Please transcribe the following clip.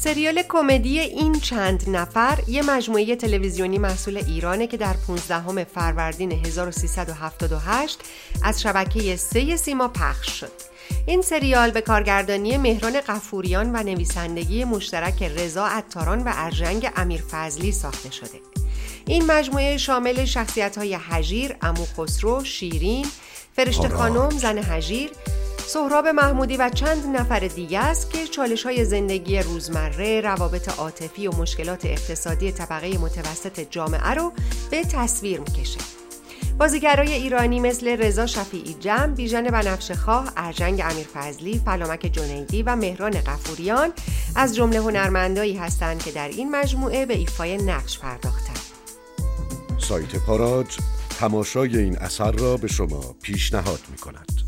سریال کمدی این چند نفر یه مجموعه تلویزیونی محصول ایرانه که در 15 فروردین 1378 از شبکه 3 سیما پخش شد. این سریال به کارگردانی مهران غفوریان و نویسندگی مشترک رضا عطاران و ارژنگ امیرفضلی ساخته شده. این مجموعه شامل شخصیت‌های هژیر، عمو خسرو، شیرین، فرشته خانم، زن هژیر، سهراب محمودی و چند نفر دیگه است که چالش‌های زندگی روزمره، روابط عاطفی و مشکلات اقتصادی طبقه متوسط جامعه رو به تصویر می‌کشه. بازیگرای ایرانی مثل رضا شفیعی جم، بیژن بنفشه‌خواه، ارژنگ امیرفضلی، فلامک جنیدی و مهران غفوریان از جمله هنرمندایی هستند که در این مجموعه به ایفای نقش پرداختند. سایت پاراج تماشای این اثر را به شما پیشنهاد می‌کند.